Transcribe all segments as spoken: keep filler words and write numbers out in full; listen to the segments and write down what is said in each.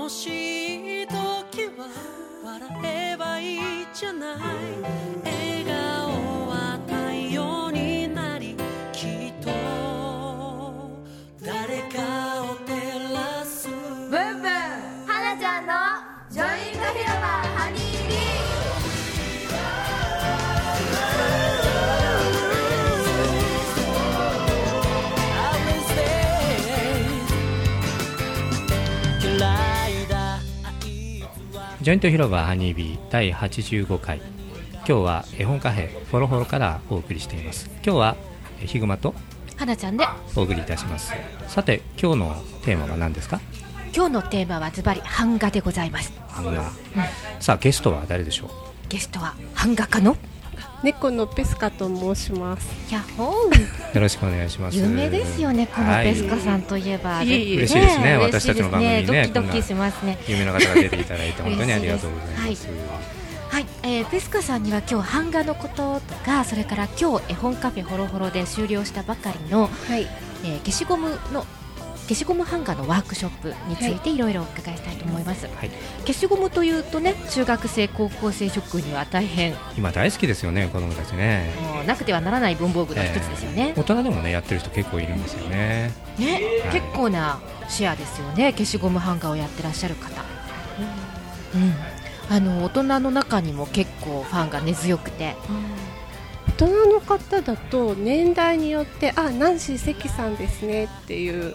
楽しい時は笑えばいいじゃない。笑顔は太陽になり、きっと誰かを照らす。ブンブンはなちゃんのジョイント広場ハニービー。 ジョイント広場ハニービーだいはちじゅうごかい、今日は絵本カフェフォロフォロからお送りしています。今日はヒグマとはなちゃんでお送りいたします。さて今日のテーマは何ですか？ 今日のテーマはズバリ版画でございます。 版画、うん、さあゲストは誰でしょう？ ゲストは版画家の猫のペスカと申します。 やっほーよろしくお願いします。 有名ですよね、このペスカさんといえば、 はい、 嬉しいですね、私たちの番組にね、 ドキドキしますね。 有名な方が出ていただいて本当にありがとうございます。 はい、えー、ペスカさんには今日版画のこととか、それから今日絵本カフェホロホロで終了したばかりの、はいえー、消しゴムの消しゴム版画のワークショップについていろいろお伺いしたいと思います、はい、消しゴムというとね、中学生高校生諸君には大変今大好きですよね、子供たちね。 もうなくてはならない文房具の一つですよね、 えー、大人でもねやってる人結構いるんですよね。 ね、はい、結構なシェアですよね、消しゴム版画をやってらっしゃる方、うんうん、あの大人の中にも結構ファンが根強くて、 大人の方だと年代によってあ、ナンシー関さんですねっていう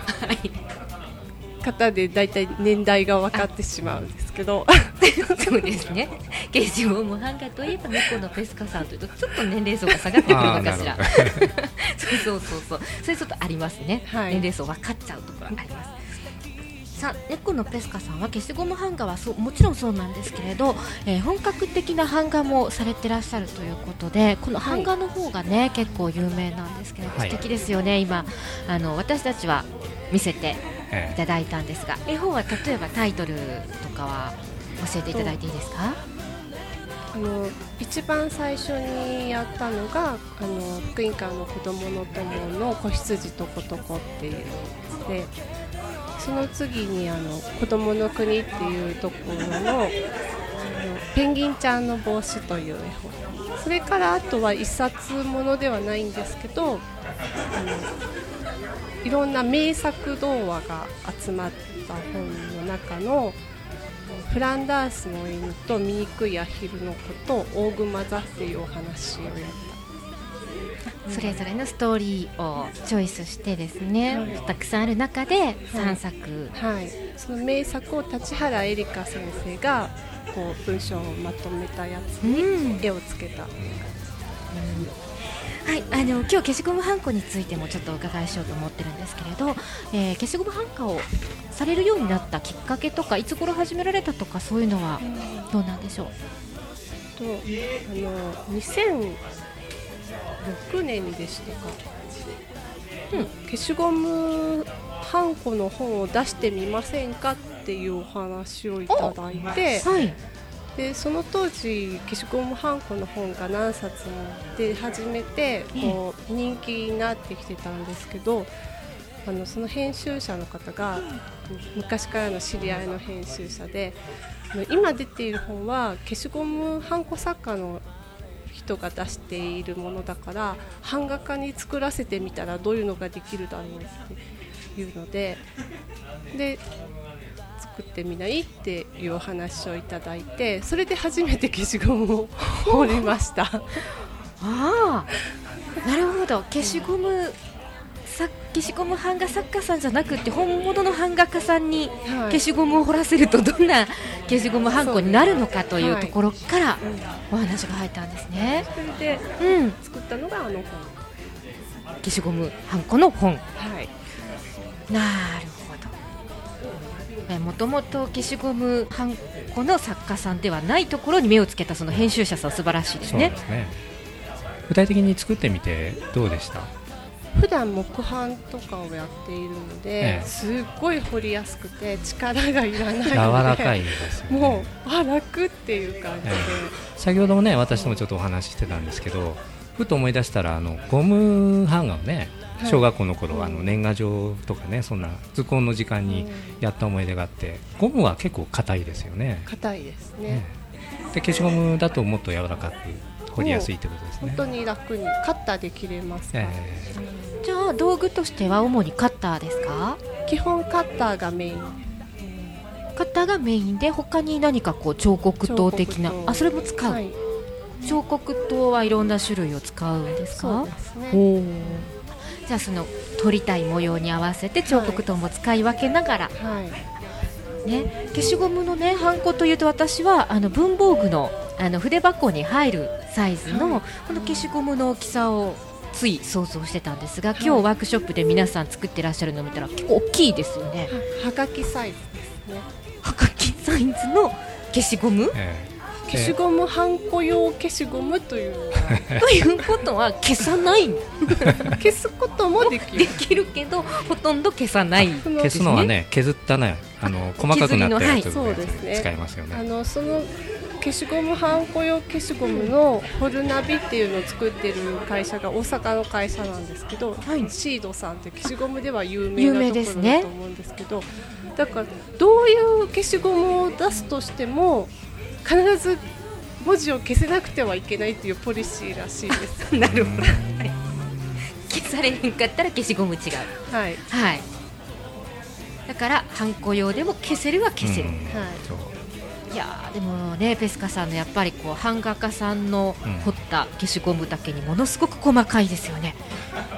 方でだいたい年代が分かってしまうんですけどそうですね、消しゴム版画といえば猫のペスカさんというとちょっと年齢層が下がってくるのかしらそうそうそうそう、それちょっとありますね、はい、年齢層分かっちゃうところあります。さあ、猫のペスカさんは消しゴム版画はそうもちろんそうなんですけれど、えー、本格的な版画もされてらっしゃるということで、この版画の方がね、はい、結構有名なんですけど、はい、素敵ですよね。今あの私たちは見せていただいたんですが、絵本は例えばタイトルとかは教えていただいていいですか？ あの一番最初にやったのがあの福音館の子どもの友の子羊とことこっていうやつで、その次にあの子どもの国っていうところ の, あのペンギンちゃんの帽子という絵本、それからあとは一冊ものではないんですけど、あのいろんな名作童話が集まった本の中のフランダースの犬と醜いアヒルの子と大熊座っていうお話をやった。 それぞれのストーリーをチョイスしてですね、はい、たくさんある中でさんさく、 はいはい、その名作を立原エリカ先生がこう文章をまとめたやつに絵をつけた、うんはい、あの今日消しゴムはんこについてもちょっとお伺いしようと思ってるんですけれど、えー、消しゴムはんこをされるようになったきっかけとか、いつ頃始められたとか、そういうのはどうなんでしょう？ とあのにせんろくねんでしたか、うん、消しゴムはんこの本を出してみませんかっていうお話をいただいて、はい、でその当時消しゴムはんこの本が何冊も出始めてこう人気になってきてたんですけど、あのその編集者の方が昔からの知り合いの編集者で、今出ている本は消しゴムはんこ作家の人が出しているものだから、版画家に作らせてみたらどういうのができるだろうっていうので、で作ってみないっていうお話をいただいて、それで初めて消しゴムを彫りましたああ、なるほど。消しゴム消しゴム版画作家さんじゃなくて本物の版画家さんに消しゴムを彫らせるとどんな消しゴムはんこになるのかというところからお話が入ったんですね。 それで、うん、作ったのがあの本、 消しゴムはんこの本、 はい、 なるほど。もともと消しゴムはんこの作家さんではないところに目をつけたその編集者さん、素晴らしいですね。 そうですね。具体的に作ってみてどうでした？ 普段木版とかをやっているので、ええ、すっごい彫りやすくて力がいらないので柔らかいですよね。 もうあ楽っていう感じで、ええ、 先ほどもね私もちょっとお話ししてたんですけど、 ふと思い出したらあのゴムハンガーをね、小学校の頃、はい、あの年賀状とかね、そんな図工の時間にやった思い出があって、ゴムは結構硬いですよね。 硬いですね。 ねで消しゴムだともっと柔らかく掘りやすいってことですね。 本当に楽にカッターで切れますから、えー、じゃあ道具としては主にカッターですか？ 基本カッターがメイン。 カッターがメインで、他に何かこう彫刻刀的な、あ、それも使う、はい、彫刻刀はいろんな種類を使うんですか？ そうですね。 おじゃあその撮りたい模様に合わせて彫刻刀も使い分けながら、はいね、消しゴムのねハンコというと、私はあの文房具のあの筆箱に入るサイズの、はい、この消しゴムの大きさをつい想像してたんですが、はい、今日ワークショップで皆さん作ってらっしゃるのを見たら結構大きいですよね。 はがきサイズですね。 はがきサイズの消しゴム、 えー、消しゴムハンコ用消しゴムというということは消さない消すこともできるできるけどほとんど消さない、ね、 消すのはね、削ったね、あの細かくなったやつを使いますよね。 あのその消しゴムハンコ用消しゴムのホルナビっていうのを作ってる会社が大阪の会社なんですけど、はい、シードさんって消しゴムでは有名なところだと思うんですけど、だからどういう消しゴムを出すとしても必ず文字を消せなくてはいけないっていうポリシーらしいです。 なるほど、はい、消されへんかったら消しゴム違う、 はい、 はい、だからハンコ用でも消せるは消せる、はい、いやでもね、ペスカさんのやっぱりこう版画家さんの彫った消しゴムだけにものすごく細かいですよね。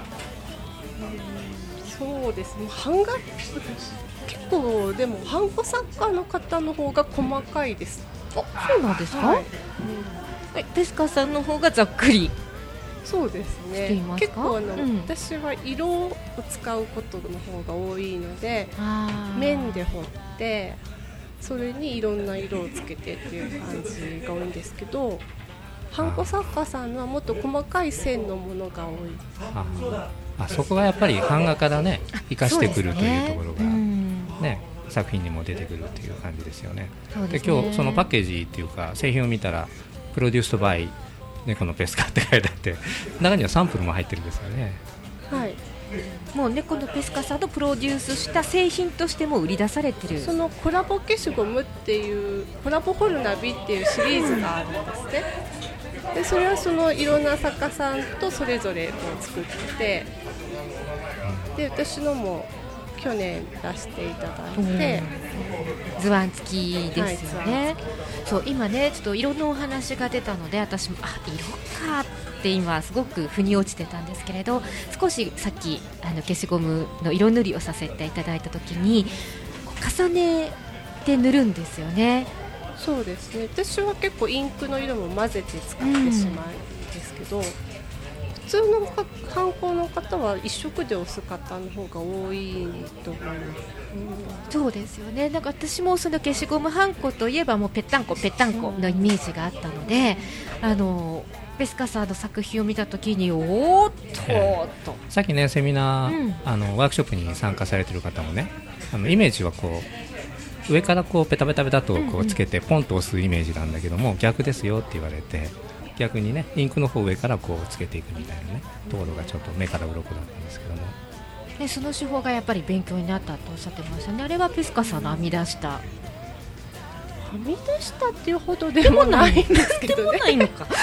うん、そうですね、版画結構でも版画作家の方の方が細かいです。 あ、そうなんですか？はい、うん、ペスカさんの方がざっくり。 そうですね、結構あの、うん、私は色を使うことの方が多いので、面で彫ってそれにいろんな色をつけてっていう感じが多いんですけど、ハンコ作家さんはもっと細かい線のものが多い。 ああ、そこがやっぱり版画からね生かしてくるというところが、ね、作品にも出てくるという感じですよね。で、今日そのパッケージっていうか製品を見たらプロデュースドバイ猫のペスカって書いてあって、中にはサンプルも入ってるんですよね。 はい、 もう猫のペスカさんのプロデュースした製品としても売り出されてる。 そのコラボ消しゴムっていうコラボホルナビっていうシリーズがあるんですね。でそれはそのいろんな作家さんとそれぞれこう作ってて、で私のも去年出していただいて、 図案付きですよね。はい、そう今ねちょっと色のお話が出たので、私もあ色かって今すごく腑に落ちてたんですけれど、少しさっきあの消しゴムの色塗りをさせていただいた時にこう重ねて塗るんですよね。 そうですね、私は結構インクの色も混ぜて使ってしまうんですけど、うん、普通の観光の方は一色で押す方の方が多いと思います。 うん、そうですよね。なんか私もその消しゴムはんこといえばもうぺったんこぺったんこのイメージがあったので、うん、あのペスカさんの作品を見たときにおーっと、えー、とさっきねセミナー、うん、あのワークショップに参加されている方もね、あのイメージはこう上からこうペタペタペタとこうつけてポンと押すイメージなんだけども、逆ですよって言われて、逆にねインクの方上からこうつけていくみたいなねところがちょっと目から鱗だったんですけども、 でその手法がやっぱり勉強になったとおっしゃってましたね。あれはペスカさんの編み出した、 編み出したっていうほどでもないんですけどね。 ないのか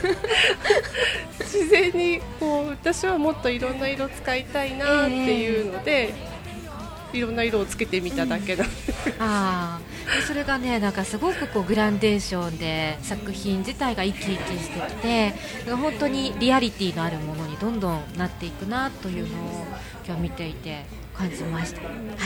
自然にこう私はもっといろんな色使いたいなっていうので、えーいろんな色をつけてみただけだ、うん、 あそれがねなんかすごくこうグランデーションで作品自体が生き生きしてきて、本当にリアリティのあるものにどんどんなっていくなというのを今日見ていて感じました。はい、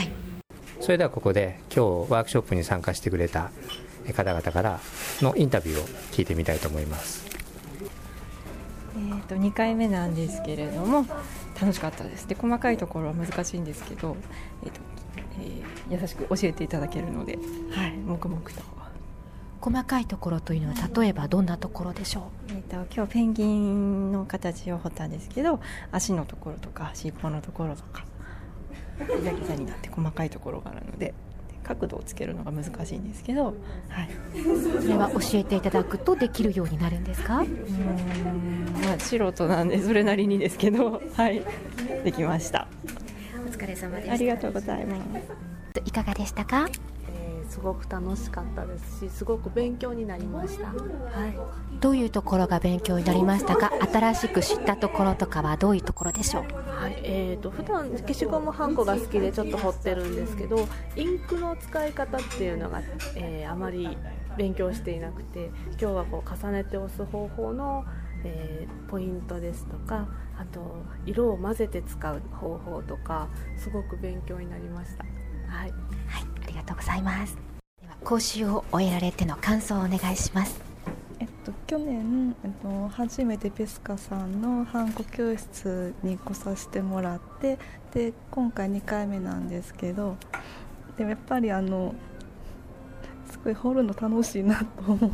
それではここで今日ワークショップに参加してくれた方々からのインタビューを聞いてみたいと思います。 えー、とにかいめなんですけれども楽しかったです。で細かいところは難しいんですけど、えーとえー、優しく教えていただけるので、はい、黙々と。 細かいところというのは例えばどんなところでしょう？ えー、と今日ペンギンの形を彫ったんですけど、足のところとか尻尾のところとかギザギザになって細かいところがあるので角度をつけるのが難しいんですけど、はい、 それは教えていただくとできるようになるんですか？ うーん、まあ、素人なんでそれなりにですけど、はい、できました。 お疲れ様でした。 ありがとうございます。 いかがでしたか？ えー、すごく楽しかったですし、すごく勉強になりました。はい。 どういうところが勉強になりましたか？新しく知ったところとかはどういうところでしょう？ はい、えーと普段消しゴムはんこが好きでちょっと彫ってるんですけど、インクの使い方っていうのが、えー、あまり勉強していなくて、今日はこう重ねて押す方法の、えー、ポイントですとか、あと色を混ぜて使う方法とか、すごく勉強になりました。はい、 はい、ありがとうございます。では講習を終えられての感想をお願いします。 えっと、去年、えっと、初めてペスカさんのはんこ教室に来させてもらって、で今回にかいめなんですけど、でもやっぱりあのすごい彫るの楽しいなと思って、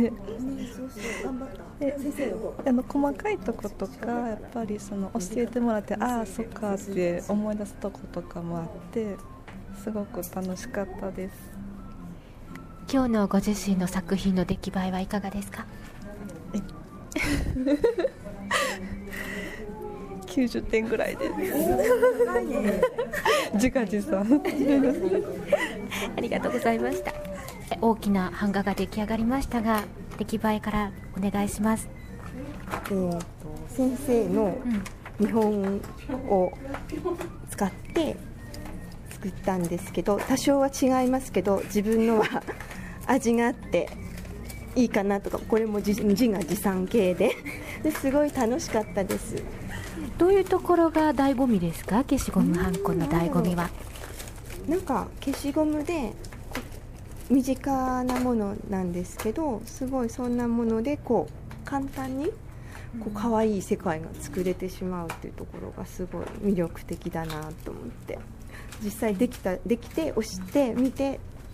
であの細かいとことかやっぱりその教えてもらって、ああそっかって思い出すとことかもあって、すごく楽しかったです。 今日のご自身の作品の出来栄えはいかがですか？ きゅうじゅってんぐらいです。自画自賛。 ありがとうございました。大きな版画が出来上がりましたが、出来栄えからお願いします。 えー、と先生の見本を使って作ったんですけど、多少は違いますけど自分のは味があっていいかなとか、これも自自画自賛系でですごい楽しかったです。 どういうところが醍醐味ですか？消しゴムはんこの醍醐味は。 なんか消しゴムで身近なものなんですけど、すごいそんなものでこう簡単にこう可愛い世界が作れてしまうっていうところがすごい魅力的だなと思って、実際できたできて押してみて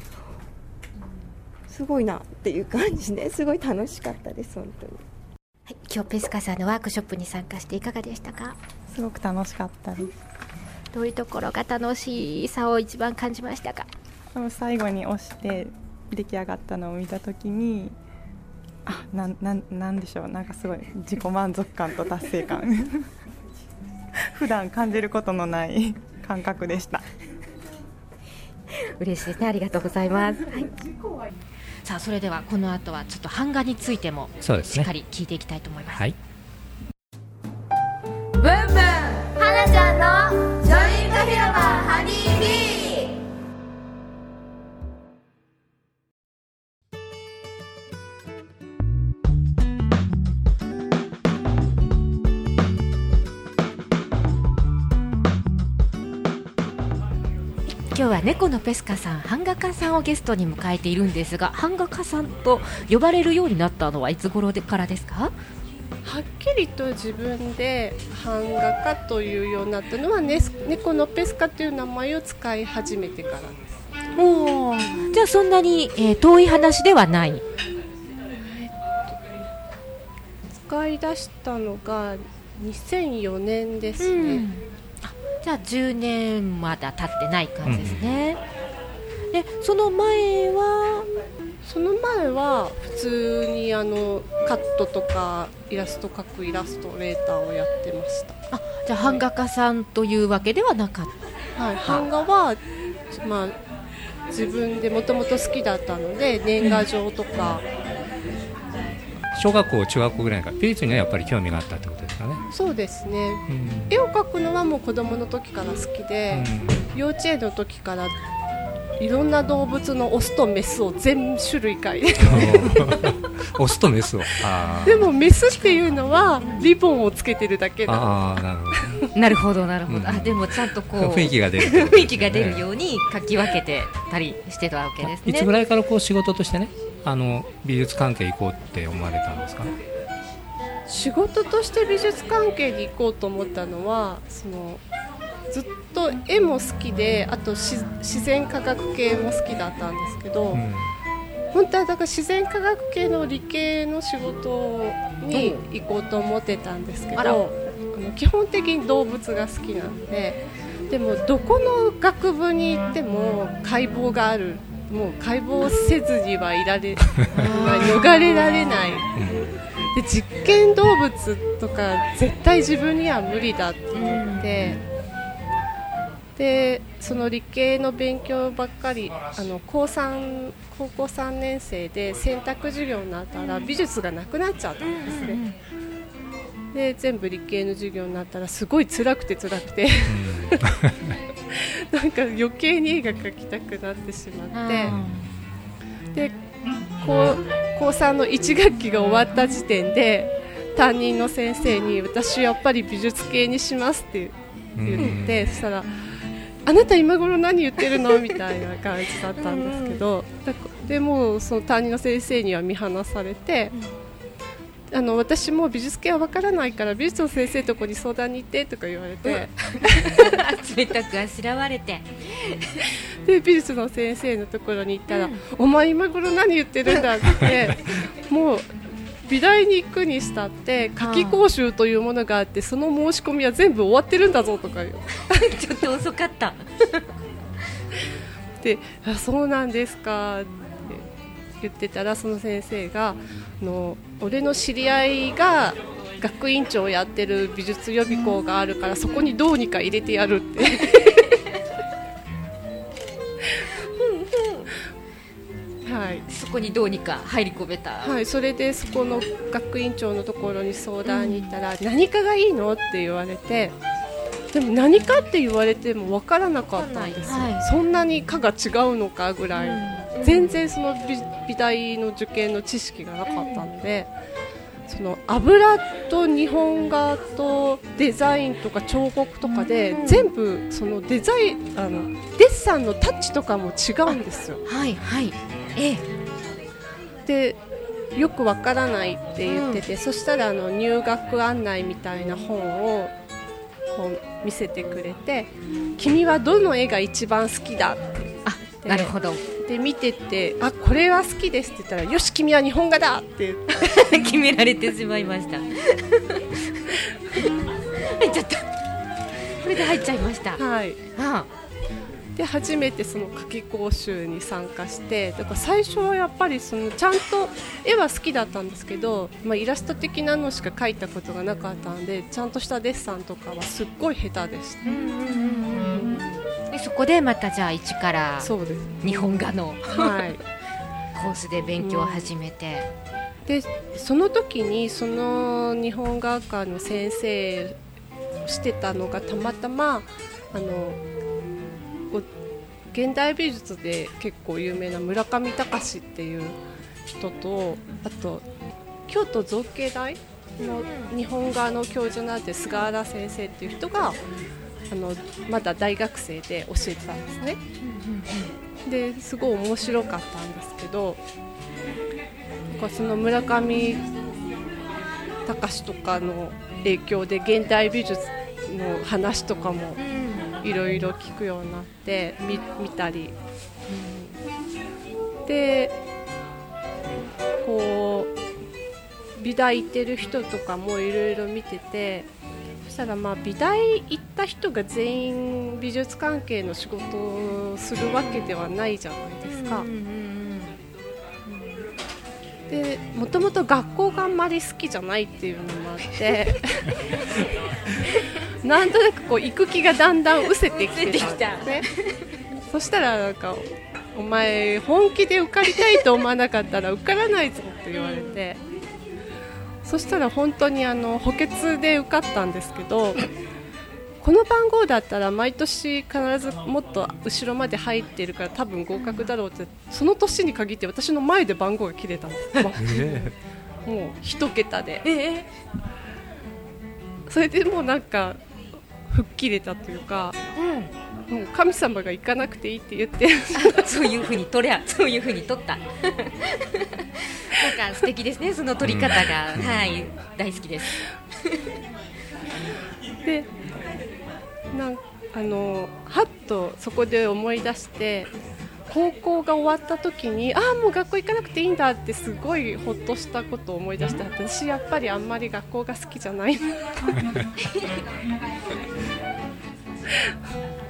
すごいなっていう感じですごい楽しかったです本当に。 はい、今日ペスカさんのワークショップに参加していかがでしたか？ すごく楽しかったです。 どういうところが楽しさを一番感じましたか？ 最後に押して出来上がったのを見たときに、あ、な、な、なんでしょう、なんかすごい自己満足感と達成感普段感じることのない感覚でした。 嬉しいですね。ありがとうございます。はい、さあそれではこの後はちょっと版画についてもしっかり聞いていきたいと思います。 はい、 ブンブンはなちゃんのジョイント広場ハニービー。 今日は猫のペスカさん、版画家さんをゲストに迎えているんですが、版画家さんと呼ばれるようになったのはいつ頃からですか？ はっきりと自分で版画家というようになったのは、ね、猫のペスカという名前を使い始めてからです。 おー、じゃあそんなに、えー、遠い話ではない、えっと、使い出したのがにせんよねんですね、うん、 じゃあじゅうねんまだ経ってない感じですね、うん、でその前はその前は普通にあのカットとかイラスト描くイラストレーターをやってました。 あ、じゃあ版画家さんというわけではなかった。 はい、版画は、まあ、自分でもともと好きだったので年賀状とか、 うん、小学校中学校ぐらいから美術にはやっぱり興味があったってことですかね。 そうですね、 うん、 絵を描くのはもう子供の時から好きで、うん、幼稚園の時からいろんな動物のオスとメスを全種類描いてオスとメスをあでもメスっていうのはリボンをつけてるだけなあなるほどなるほど、うん、あでもちゃんとこう雰囲気が出る雰囲気が出るように描き分けてたりしてたわけですね。 いつぐらいからこう仕事としてね、あの美術関係行こうって思われたんですか？ 仕事として美術関係に行こうと思ったのは、そのずっと絵も好きで、あと自然科学系も好きだったんですけど、うん、本当はだから自然科学系の理系の仕事に行こうと思ってたんですけど、あの基本的に動物が好きなので、 でもどこの学部に行っても解剖がある。もう解剖せずにはいられ逃れられないで、実験動物とか絶対自分には無理だって言って、でその理系の勉強ばっかりあの高さん高校さんねん生で選択授業になったら美術がなくなっちゃったんですね。で全部理系の授業になったらすごい辛くて辛くてなんか余計に絵が描きたくなってしまって、で高、高さんのいち学期が終わった時点で担任の先生に私やっぱり美術系にしますって言って、そしたらあなた今頃何言ってるのみたいな感じだったんですけど、でもその担任の先生には見放されて、あの私も美術系は分からないから美術の先生とこに相談に行ってとか言われて冷たくあしらわれてで美術の先生のところに行ったら、うん、お前今頃何言ってるんだってもう美大に行くにしたって夏季講習というものがあってその申し込みは全部終わってるんだぞとか言うちょっと遅かったで、あそうなんですかって言ってたら、その先生があの俺の知り合いが学院長をやってる美術予備校があるからそこにどうにか入れてやるってはい、 そこにどうにか入り込めた、 はい、それでそこの学院長のところに相談に行ったら、うん、何かがいいのって言われて、でも何かって言われても分からなかったんですよ、はい、そんなに科が違うのかぐらい、うん、全然その 美, 美大の受験の知識がなかったので、うん、その油と日本画とデザインとか彫刻とかで、うん、全部そのデザインあのデッサンのタッチとかも違うんですよ。 はいはい、ええ、 でよくわからないって言ってて、うん、そしたらあの入学案内みたいな本をこう見せてくれて、君はどの絵が一番好きだって、 あ、なるほど。 で見てて、あ、これは好きですって言ったら、よし君は日本画だって決められてしまいました入っちゃった、これで入っちゃいました。 はい、ああで初めてその夏季講習に参加して、だから最初はやっぱりそのちゃんと絵は好きだったんですけど、まあ、イラスト的なのしか描いたことがなかったんで、ちゃんとしたデッサンとかはすっごい下手でした。うんうんうん、 でそこでまたじゃあ一から日本画の、はい、コースで勉強を始めて、 うん、でその時にその日本画科の先生をしてたのがたまたまあの現代美術で結構有名な村上隆っていう人と、あと京都造形大の日本画の教授なんて菅原先生っていう人があのまだ大学生で教えてたんですね。ですごい面白かったんですけど、その村上隆とかの影響で現代美術の話とかもいろいろ聞くようになって見、見たり、うん、でこう美大行ってる人とかもいろいろ見てて、そしたらまあ美大行った人が全員美術関係の仕事をするわけではないじゃないですか。でもともと学校があんまり好きじゃないっていうのもあってなんとなくこう行く気がだんだん失せてきてたんですね。そしたらなんかお前本気で受かりたいと思わなかったら受からないぞって言われて、そしたら本当にあの補欠で受かったんですけど、この番号だったら毎年必ずもっと後ろまで入ってるから多分合格だろうって、その年に限って私の前で番号が切れたんです、まあ、もう一桁で、えー、それでもうなんか吹っ切れたというか、うん、もう神様が行かなくていいって言ってそういう風に取りゃそういう風に取ったなんか素敵ですね、その取り方が、うん、はい大好きですでなんあのはっとそこで思い出して、高校が終わった時にああもう学校行かなくていいんだってすごいほっとしたことを思い出して、私やっぱりあんまり学校が好きじゃない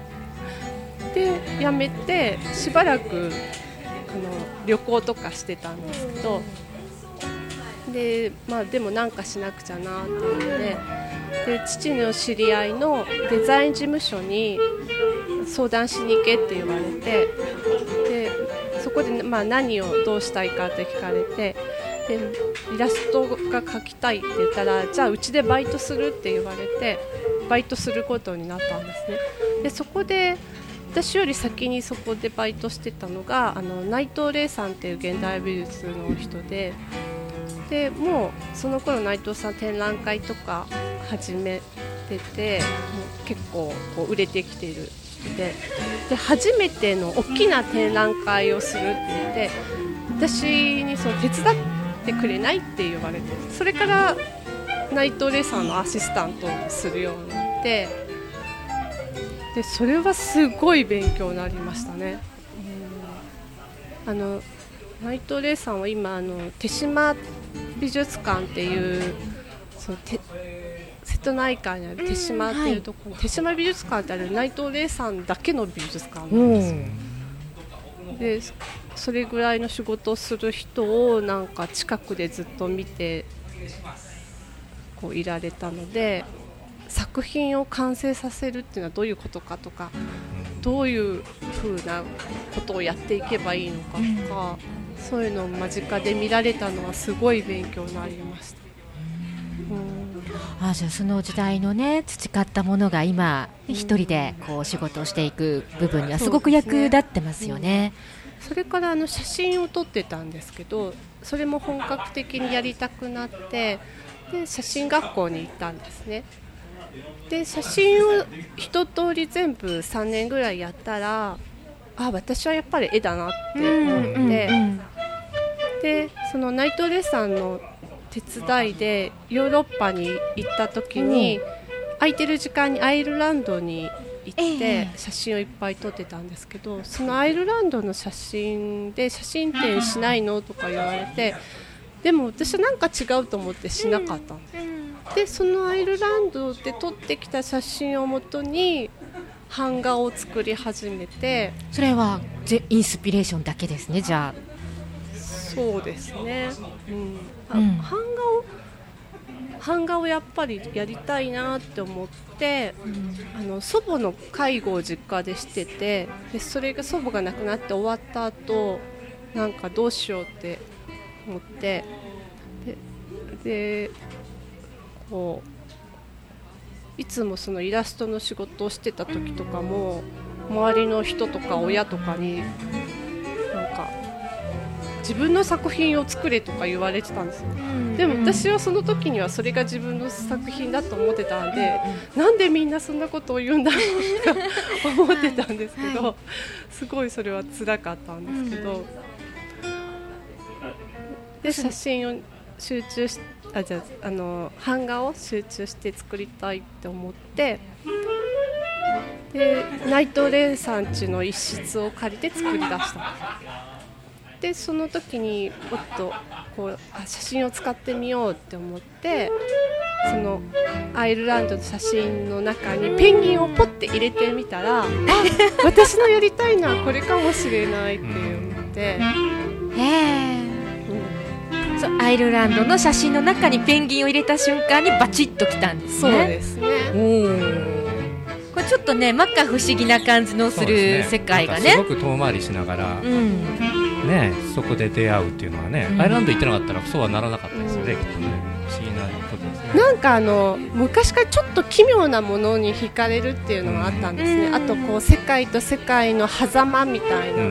で辞めてしばらくあの旅行とかしてたんですけど、で、まあ、でもなんかしなくちゃなっていうので、で父の知り合いのデザイン事務所に相談しに行けって言われて、でそこで、まあ、何をどうしたいかって聞かれて、でイラストが描きたいって言ったら、じゃあうちでバイトするって言われてバイトすることになったんですね。でそこで私より先にそこでバイトしてたのがあの内藤玲さんっていう現代美術の人で、でもうその頃内藤さん展覧会とか始めてて、もう結構こう売れてきている人で、で初めての大きな展覧会をするって言って、私にその手伝ってくれないって言われて、それから内藤玲さんのアシスタントをするようになって、でそれはすごい勉強になりましたね。うん、あの内藤玲さんは今あの手島美術館っていうそのて瀬戸内海にある手島っていうところ、はい、手島美術館ってある内藤玲さんだけの美術館なんですよ。でそれぐらいの仕事をする人をなんか近くでずっと見てこういられたので、作品を完成させるっていうのはどういうことかとか、どういうふうなことをやっていけばいいのかとか、そういうのを間近で見られたのはすごい勉強になりました。うん、 あ、じゃあその時代のね培ったものが今一人でこう仕事をしていく部分にはすごく役立ってますよね。 それからあの写真を撮ってたんですけど、それも本格的にやりたくなって、で写真学校に行ったんですね。で写真を一通り全部さんねんぐらいやったら、あ、私はやっぱり絵だなって思って、うんうんうん、でその内藤玲さんの手伝いでヨーロッパに行った時に、うん、空いてる時間にアイルランドに行って写真をいっぱい撮ってたんですけど、そのアイルランドの写真で写真展しないのとか言われて、でも私はなんか違うと思ってしなかったんです。でそのアイルランドで撮ってきた写真をもとに版画を作り始めて、 それはインスピレーションだけですね。じゃあそうですね、うんあうん、版画を版画をやっぱりやりたいなって思って、うん、あの祖母の介護を実家でしてて、でそれが祖母が亡くなって終わった後、なんかどうしようって思って、ででこういつもそのイラストの仕事をしてた時とかも、周りの人とか親とかになんか自分の作品を作れとか言われてたんですよ。でも私はその時にはそれが自分の作品だと思ってたんで、なんでみんなそんなことを言うんだろうと思ってたんですけど、はいはい、すごいそれは辛かったんですけど、で写真を集中しあじゃあ、あの版画を集中して作りたいって思って、で内藤玲さん家の一室を借りて作り出した。でその時にもっとこうあ写真を使ってみようって思って、そのアイルランドの写真の中にペンギンをポッて入れてみたら、あ私のやりたいのはこれかもしれないって思って、へーそうアイルランドの写真の中にペンギンを入れた瞬間にバチッときたんですね。 そうですね。 おこれちょっとね摩訶不思議な感じのする世界がね、 すごく遠回りしながら、うんね、そこで出会うっていうのはね、うん、アイルランド行ってなかったらそうはならなかったですよね、うん、きっとね。不思議なことですね。なんかあの昔からちょっと奇妙なものに惹かれるっていうのがあったんですね、うん、あとこう世界と世界の狭間みたいな、うん、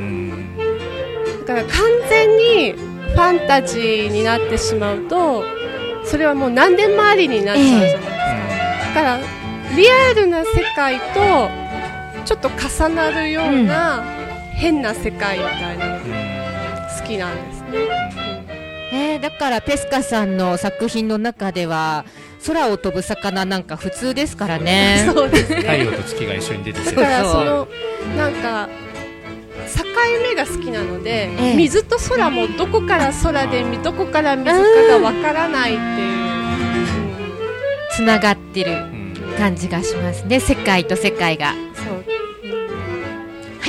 だから完全にファンタジーになってしまうとそれはもう何年回りになっちゃうじゃないですか、えー、だからリアルな世界とちょっと重なるような変な世界みたいなのが好きなんですね、 うんえー、だからペスカさんの作品の中では空を飛ぶ魚なんか普通ですからねそうですね、 太陽と月が一緒に出てきて、 だからそのなんか境目が好きなので、ええ、水と空もどこから空でどこから水かがわからないっていうつながってる感じがしますね、世界と世界が。 そう、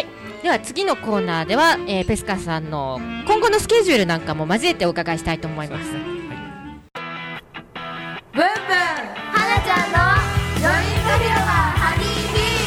では次のコーナーでは、えー、ペスカさんの今後のスケジュールなんかも交えてお伺いしたいと思います。 ブンブンはなちゃんのジョイント広場ハニー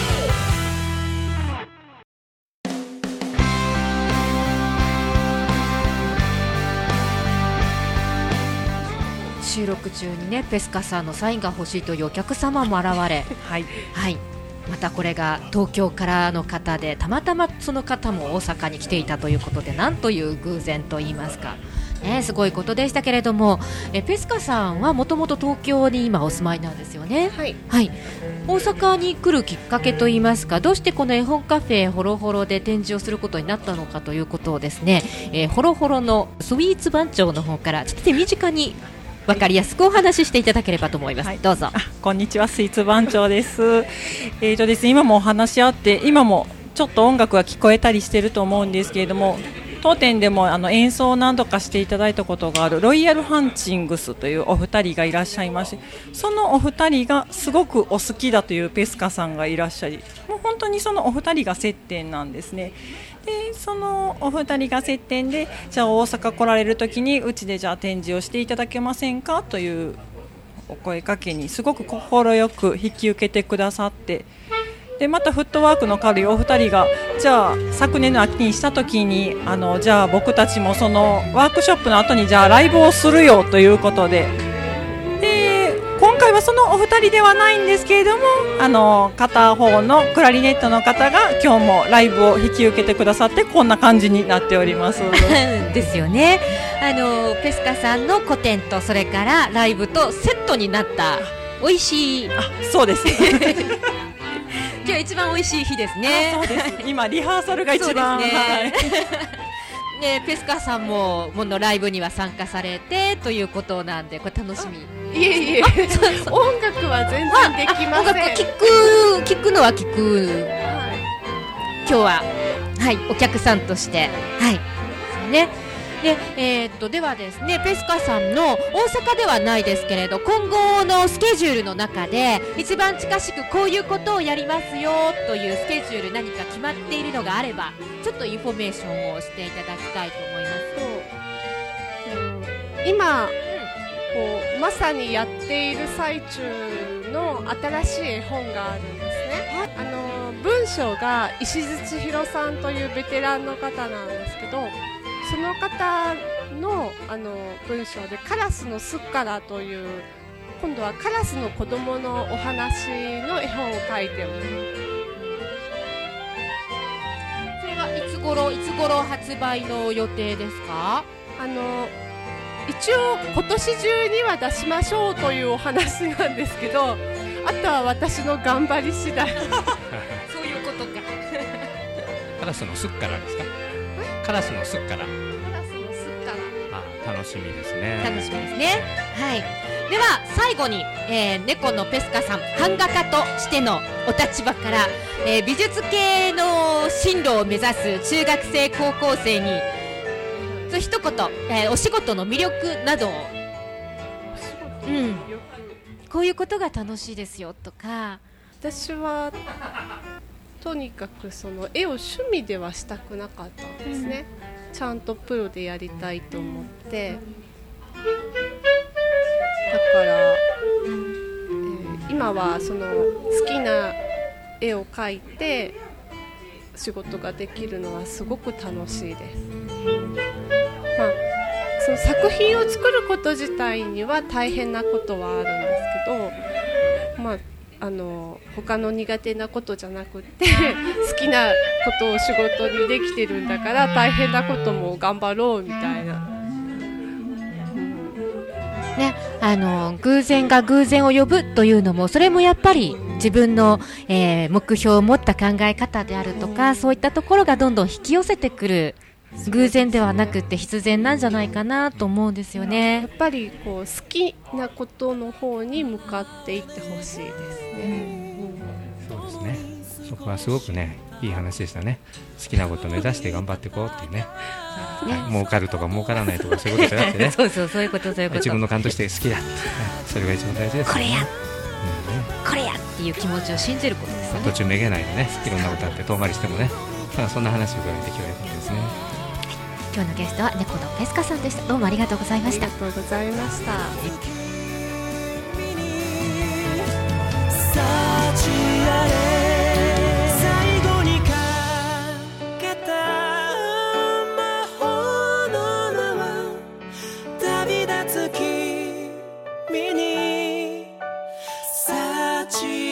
ビー。収録中にね、ペスカさんのサインが欲しいというお客様も現れ、はい、はい、またこれが東京からの方で、たまたまその方も大阪に来ていたということで、なんという偶然といいますか、ね、すごいことでしたけれども、えペスカさんはもともと東京に今お住まいなんですよね。 はい、 はい、大阪に来るきっかけといいますか、どうしてこの絵本カフェホロホロで展示をすることになったのかということをですね、えー、ホロホロのスイーツ番長の方からちょっと手短に分かりやすくお話ししていただければと思います。はい、どうぞ。 こんにちは、スイーツ番長です。えーとですね、今もお話し合って、今もちょっと音楽が聞こえたりしていると思うんですけれども、当店でもあの演奏を何度かしていただいたことがあるロイヤルハンチングスというお二人がいらっしゃいまして、そのお二人がすごくお好きだというペスカさんがいらっしゃり、もう本当にそのお二人が接点なんですね。でそのお二人が接点で、じゃあ大阪来られるときにうちでじゃあ展示をしていただけませんかというお声かけにすごく快く引き受けてくださって、でまたフットワークの軽いお二人が、じゃあ昨年の秋にしたときにあのじゃあ僕たちもそのワークショップの後にじゃあライブをするよということで、で今回はそのお二人ではないんですけれども、あの片方のクラリネットの方が今日もライブを引き受けてくださって、こんな感じになっておりますですよね。あのペスカさんの個展とそれからライブとセットになった美味しい、 あそうです今日一番美味しい日ですね。 そうです今リハーサルが一番、 ねはいね、ペスカさんもものライブには参加されてということなんで、これ楽しみ。 いえいえ音楽は全然できません。 音楽聞く聞くのは聞く、はい、今日は、はい、お客さんとしてはいそうね。で、えー、っとではですね、ペスカさんの大阪ではないですけれど、今後のスケジュールの中で一番近しくこういうことをやりますよというスケジュール、何か決まっているのがあればちょっとインフォメーションをしていただきたいと思います。 そう今、うん、こうまさにやっている最中の新しい絵本があるんですね。あの文章が石津千尋さんというベテランの方なんですけど、その方 の, あの文章でカラスの巣からという、今度はカラスの子供のお話の絵本を書いてます。 それはいつ頃いつ頃発売の予定ですか？ あの一応今年中には出しましょうというお話なんですけど、あとは私の頑張り次第そういうことかカラスの巣からですか？カラスの巣から。カラスの巣から。 あ、楽しみですね。 楽しみですね。はい。では最後に、えー、猫のペスカさん、版画家としてのお立場から、えー、美術系の進路を目指す中学生高校生に一言、えー、お仕事の魅力などを、うん、こういうことが楽しいですよとか。 私はとにかくその絵を趣味ではしたくなかったんですね、うん、ちゃんとプロでやりたいと思って、だから、えー、今はその好きな絵を描いて仕事ができるのはすごく楽しいです、まあ、その作品を作ること自体には大変なことはあるんですけど、まああの他の苦手なことじゃなくて好きなことを仕事にできてるんだから大変なことも頑張ろうみたいな、 ね、あの偶然が偶然を呼ぶというのも、それもやっぱり自分の、えー、目標を持った考え方であるとか、そういったところがどんどん引き寄せてくる、偶然ではなくて必然なんじゃないかなと思うんですよね。 やっぱりこう好きなことの方に向かっていってほしいですね、 うん、そうですね。そこはすごくね、いい話でしたね。好きなことを目指して頑張っていこうっていうね、ね、儲かるとか儲からないとかそういうことじゃなくてねそうそう、そういうことそういうこと、 自分の感として好きだって、ね、それが一番大事ですよね。 これや、 うん、 これやっていう気持ちを信じることですよね。 途中めげないでね、いろんな歌って遠回りしてもね、 まあそんな話を伺えて今日は良かったですね。 今日のゲストは猫のペスカさんでした。どうもありがとうございました。 ありがとうございました。 最後にかけた魔法の縄、旅立つ君に幸